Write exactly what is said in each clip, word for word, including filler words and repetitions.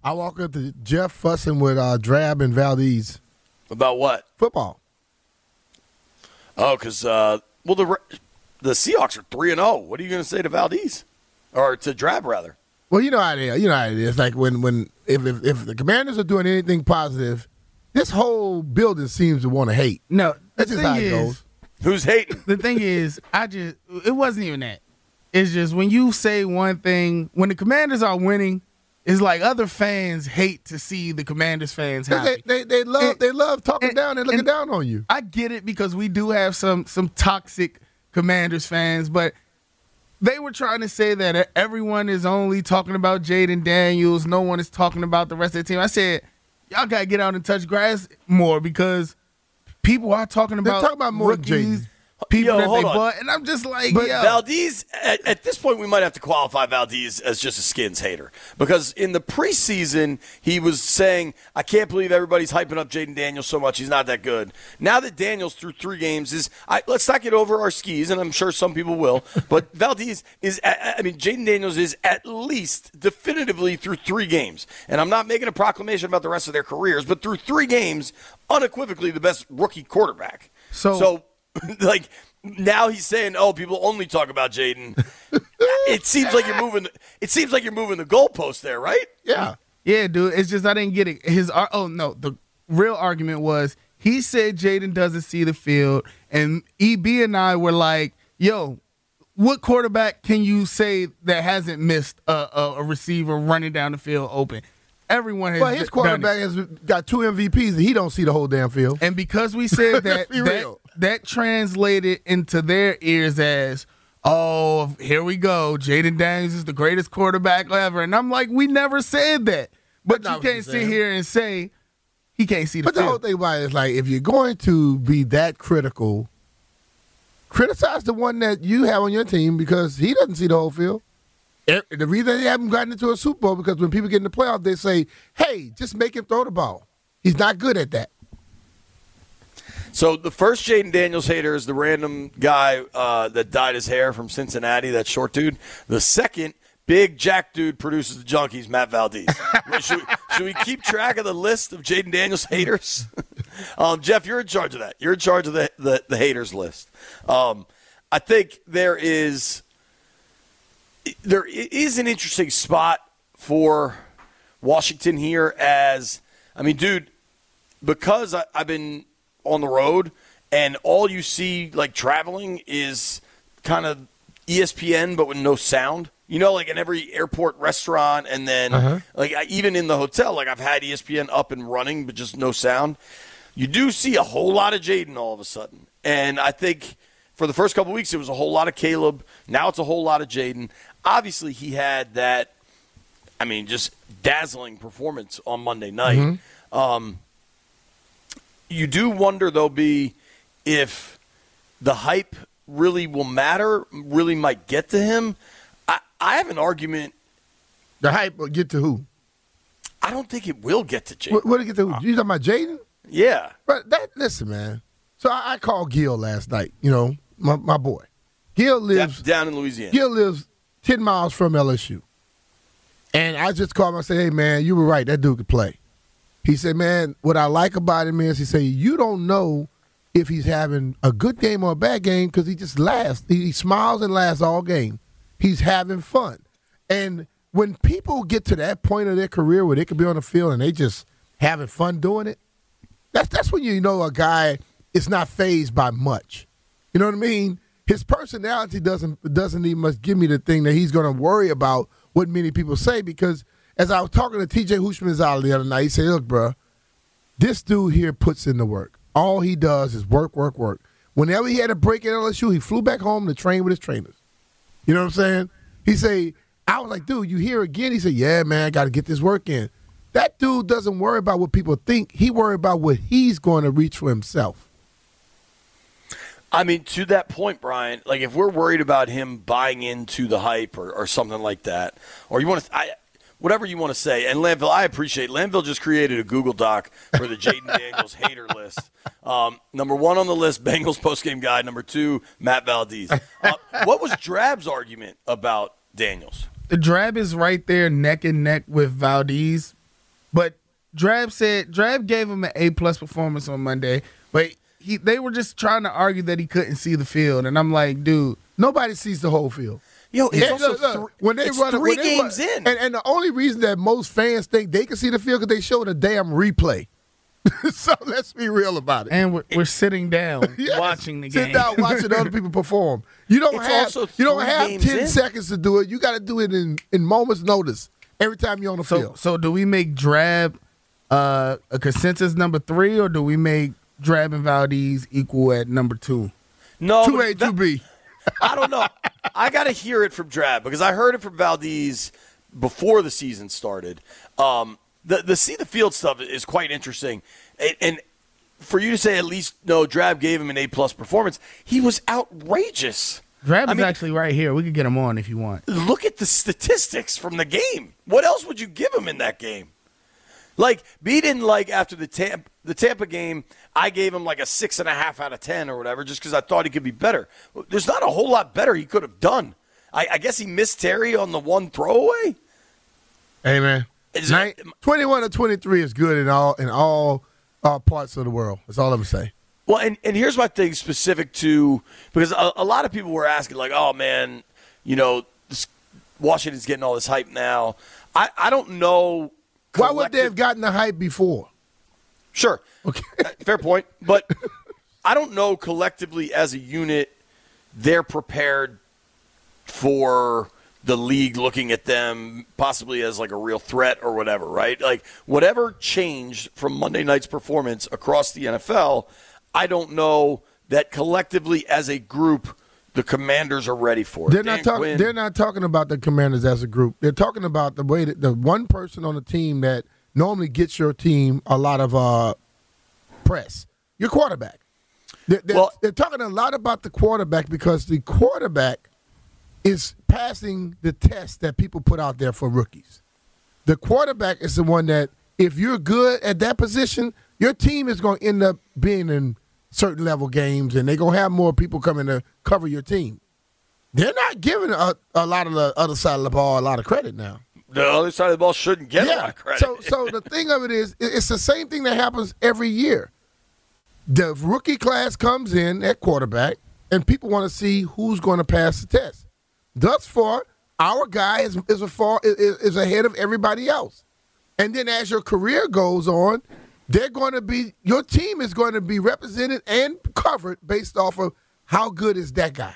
I walk up to Jeff fussing with uh, Drab and Valdez. About what? Football. Oh, because uh, well, the the Seahawks are three and zero. What are you going to say to Valdez, or to Drab rather? Well, you know how it is. You know how it is. Like when when if if, if the Commanders are doing anything positive, this whole building seems to want to hate. No, that's just how it is, goes. Who's hating? The thing is, I just it wasn't even that. It's just when you say one thing, when the Commanders are winning, it's like other fans hate to see the Commanders fans happy. They, they, they love and, they love talking and, down and looking and down on you. I get it because we do have some some toxic Commanders fans, but they were trying to say that everyone is only talking about Jaden Daniels. No one is talking about the rest of the team. I said, y'all got to get out and touch grass more because people are talking about, talking about more rookies, Jaden. people Yo, that they hold on. bought. And I'm just like, But yo. Valdez, at, at this point, we might have to qualify Valdez as just a Skins hater. Because in the preseason, he was saying, I can't believe everybody's hyping up Jaden Daniels so much. He's not that good. Now that Daniels through three games is, I, let's not get over our skis, and I'm sure some people will. But Valdez is, I mean, Jaden Daniels is at least definitively through three games. And I'm not making a proclamation about the rest of their careers, but through three games, unequivocally the best rookie quarterback. So, so like, now he's saying, "Oh, people only talk about Jaden." It seems like you're moving. It seems like you're moving the goalpost there, right? Yeah, yeah, dude. It's just I didn't get it. His oh no, the real argument was he said Jaden doesn't see the field, and E B and I were like, "Yo, what quarterback can you say that hasn't missed a, a, a receiver running down the field open?" Everyone has. Well, his quarterback has got two M V Ps, and he don't see the whole damn field. And because we said that, that, that translated into their ears as, oh, here we go. Jaden Daniels is the greatest quarterback ever. And I'm like, we never said that. But you can't sit here and say he can't see the but field. But the whole thing about it is, like, if you're going to be that critical, criticize the one that you have on your team because he doesn't see the whole field. The reason they haven't gotten into a Super Bowl because when people get in the playoffs, they say, hey, just make him throw the ball. He's not good at that. So the first Jaden Daniels hater is the random guy uh, that dyed his hair from Cincinnati, that short dude. The second, big jack dude produces the junkies, Matt Valdez. should, we, should we keep track of the list of Jaden Daniels haters? um, Jeff, you're in charge of that. You're in charge of the, the, the haters list. Um, I think there is – There is an interesting spot for Washington here as, I mean, dude, because I, I've been on the road and all you see, like, traveling is kind of E S P N but with no sound. You know, like in every airport restaurant and then, uh-huh. like, I, even in the hotel, like, I've had E S P N up and running but just no sound. You do see a whole lot of Jaden all of a sudden. And I think for the first couple of weeks, it was a whole lot of Caleb. Now it's a whole lot of Jaden. Obviously, he had that, I mean, just dazzling performance on Monday night. Mm-hmm. Um, you do wonder, though, B, if the hype really will matter, really might get to him. I, I have an argument. The hype will get to who? I don't think it will get to Jaden. What will it get to who? You talking about Jaden? Yeah. But that, listen, man. So I, I called Gil last night, you know, my, my boy. Gil lives. Down in Louisiana. Gil lives ten miles from L S U. And I just called him and said, hey, man, you were right. That dude could play. He said, man, what I like about him is he said, you don't know if he's having a good game or a bad game because he just laughs. He, he smiles and laughs all game. He's having fun. And when people get to that point of their career where they could be on the field and they just having fun doing it, that's, that's when you know a guy is not fazed by much. You know what I mean? His personality doesn't doesn't even much give me the thing that he's going to worry about what many people say because as I was talking to T J Houshmandzadeh the other night, he said, look, bro, this dude here puts in the work. All he does is work, work, work. Whenever he had a break at L S U, he flew back home to train with his trainers. You know what I'm saying? He said, I was like, dude, you here again? He said, yeah, man, I got to get this work in. That dude doesn't worry about what people think. He worry about what he's going to reach for himself. I mean, to that point, Brian, like if we're worried about him buying into the hype or, or something like that, or you want to, I, whatever you want to say, and Landville, I appreciate, Landville just created a Google Doc for the Jaden Daniels hater list. Um, number one on the list, Bengals postgame guy. Number two, Matt Valdez. Uh, what was Drab's argument about Daniels? The Drab is right there neck and neck with Valdez But Drab said Drab gave him an A plus performance on Monday, but he they were just trying to argue that he couldn't see the field, and I'm like, dude, nobody sees the whole field. Yo, it's Yeah, also look, look, three, when they it's run three when they games run- in. and, and the only reason that most fans think they can see the field because they show the damn replay. So let's be real about it. and we're, we're sitting down Yes. watching the Sit game. down watching other people perform. You don't It's have also you don't three have games ten in. seconds to do it. You got to do it in, in moments notice every time you're on the So, field. so do we make Drab uh, a consensus number three, or do we make Drab and Valdez equal at number two? no, Two but A, that- two B. I don't know. I got to hear it from Drab because I heard it from Valdez before the season started. Um, the the see the field stuff is quite interesting, and, and for you to say at least no, Drab gave him an A plus performance. He was outrageous. Drab I is mean- actually right here. We could get him on if you want. Look at the statistics from the game. What else would you give him in that game? Like, B didn't like after the Tampa, the Tampa game, I gave him like a six and a half out of ten or whatever just because I thought he could be better. There's not a whole lot better he could have done. I, I guess he missed Terry on the one throwaway. Hey man, Is Nine, it- twenty-one to twenty-three is good in all in all uh, parts of the world. That's all I'm gonna say. Well, and, and here's my thing specific to because a, a lot of people were asking like, oh man, you know, this, Washington's getting all this hype now. I, I don't know. Why would they collective- have gotten the hype before? Sure. Okay. Uh, Fair point. But I don't know collectively as a unit they're prepared for the league looking at them possibly as like a real threat or whatever, right? Like whatever changed from Monday night's performance across the N F L, I don't know that collectively as a group the Commanders are ready for it. They're Dan not talking. Quinn- They're not talking about the Commanders as a group. They're talking about the way that the one person on the team that normally gets your team a lot of uh, press, your quarterback. They're, they're, Well- they're talking a lot about the quarterback because the quarterback is passing the test that people put out there for rookies. The quarterback is the one that, if you're good at that position, your team is going to end up being in certain level games, and they're going to have more people coming to cover your team. They're not giving a, a lot of the other side of the ball a lot of credit now. the other side of the ball shouldn't get a lot of credit. So, so the thing of it is, it- it's the same thing that happens every year. The rookie class comes in at quarterback, and people want to see who's going to pass the test. Thus far, our guy is is, a far, is, is ahead of everybody else. And then as your career goes on, they're going to be your team is going to be represented and covered based off of how good is that guy.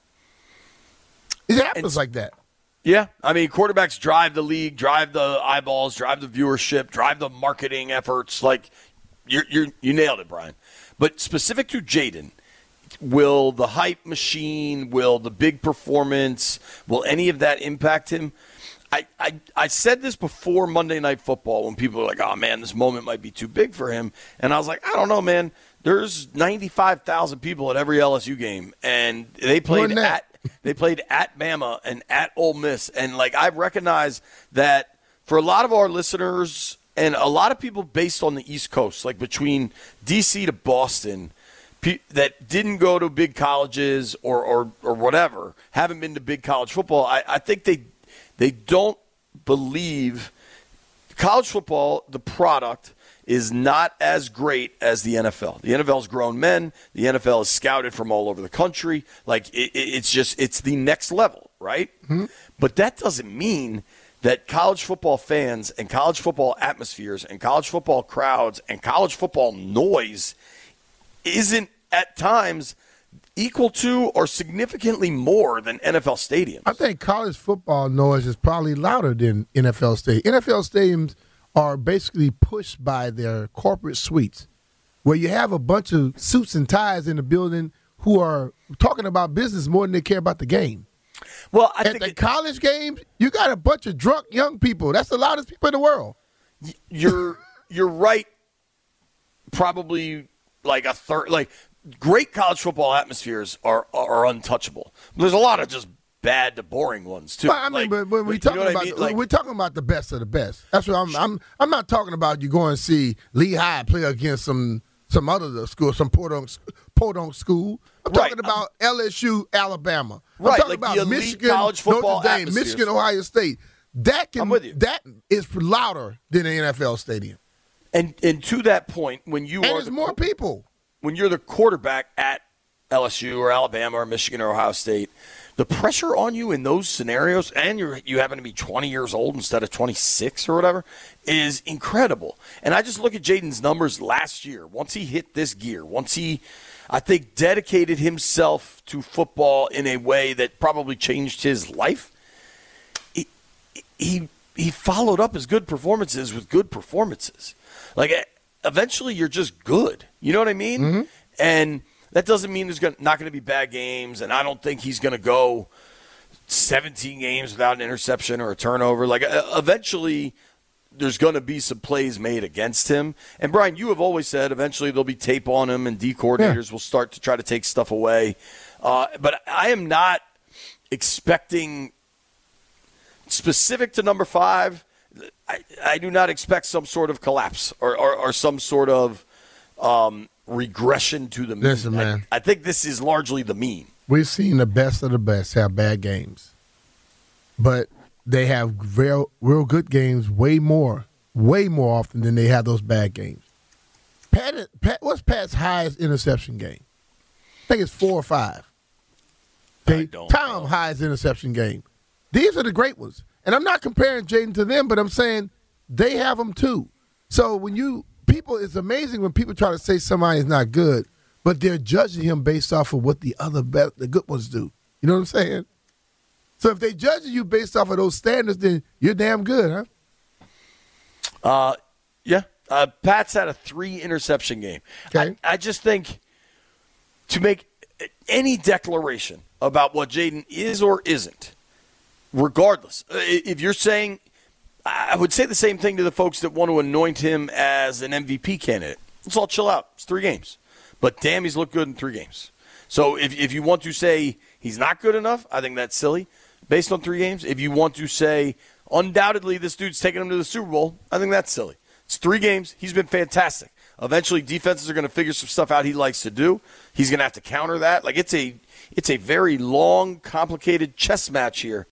It happens It's- like that. Yeah, I mean, quarterbacks drive the league, drive the eyeballs, drive the viewership, drive the marketing efforts. Like, you're, you're, you nailed it, Brian. But specific to Jaden, will the hype machine, will the big performance, will any of that impact him? I, I, I said this before Monday Night Football when people were like, oh, man, this moment might be too big for him. And I was like, I don't know, man. There's ninety-five thousand people at every L S U game, and they played More than that. at they played at Bama and at Ole Miss. And, like, I recognize that for a lot of our listeners and a lot of people based on the East Coast, like between D C to Boston, pe- that didn't go to big colleges or, or, or whatever, haven't been to big college football, I, I think they they don't believe college football, the product, is not as great as the N F L. The N F L is grown men. The N F L is scouted from all over the country. Like, it, it, it's just, it's the next level, right? Mm-hmm. But that doesn't mean that college football fans and college football atmospheres and college football crowds and college football noise isn't at times equal to or significantly more than N F L stadiums. I think college football noise is probably louder than N F L stadiums. N F L stadiums are basically pushed by their corporate suites, where you have a bunch of suits and ties in the building who are talking about business more than they care about the game. Well, I At think the it- college games, you got a bunch of drunk young people. That's the loudest people in the world. you're you're right. Probably like a third. Like great college football atmospheres are are untouchable. There's a lot of just bad to boring ones too. But I mean, Like, but when we you talking know what I about mean? the, Like, we're talking about the best of the best. That's what I'm. I'm. I'm not talking about you going to see Lehigh play against some some other school, some podunk podunk school. I'm Right. talking about L S U, Alabama. I'm Right, talking like about the elite Michigan, college football Notre Dame, atmospheres. Michigan, Ohio State. that can I'm with you. that is louder than an N F L stadium. And and to that point, when you And are there's the, more people. when you're the quarterback at L S U or Alabama or Michigan or Ohio State, the pressure on you in those scenarios, and you you happen to be twenty years old instead of twenty-six or whatever, is incredible. And I just look at Jaden's numbers last year. Once he hit this gear, once he, I think, dedicated himself to football in a way that probably changed his life, he he, he followed up his good performances with good performances. Like, eventually you're just good. You know what I mean? Mm-hmm. And that doesn't mean there's gonna, not going to be bad games, and I don't think he's going to go seventeen games without an interception or a turnover. Like, uh, eventually there's going to be some plays made against him. And, Brian, you have always said eventually there'll be tape on him and D coordinators yeah. will start to try to take stuff away. Uh, but I am not expecting specific to number five. I, I do not expect some sort of collapse or, or, or some sort of um, regression to the mean. Listen, man. I, I think this is largely the mean. We've seen the best of the best have bad games. But they have real, real good games way more, way more often than they have those bad games. Pat, Pat, what's Pat's highest interception game? I think it's four or five. Okay? Tom know. highest interception game. These are the great ones. And I'm not comparing Jaden to them, but I'm saying they have them too. So when you people, it's amazing when people try to say somebody is not good, but they're judging him based off of what the other be- the good ones do. You know what I'm saying? So if they judge you based off of those standards, then you're damn good, huh? Uh, yeah. Uh, Pat's had a three interception game. Okay. I, I just think to make any declaration about what Jaden is or isn't, regardless, if you're saying, I would say the same thing to the folks that want to anoint him as an M V P candidate. Let's all chill out. It's three games. But damn, he's looked good in three games. So if if you want to say he's not good enough, I think that's silly based on three games. If you want to say undoubtedly this dude's taking him to the Super Bowl, I think that's silly. It's three games. He's been fantastic. Eventually, defenses are going to figure some stuff out he likes to do. He's going to have to counter that. Like, it's a it's a very long, complicated chess match here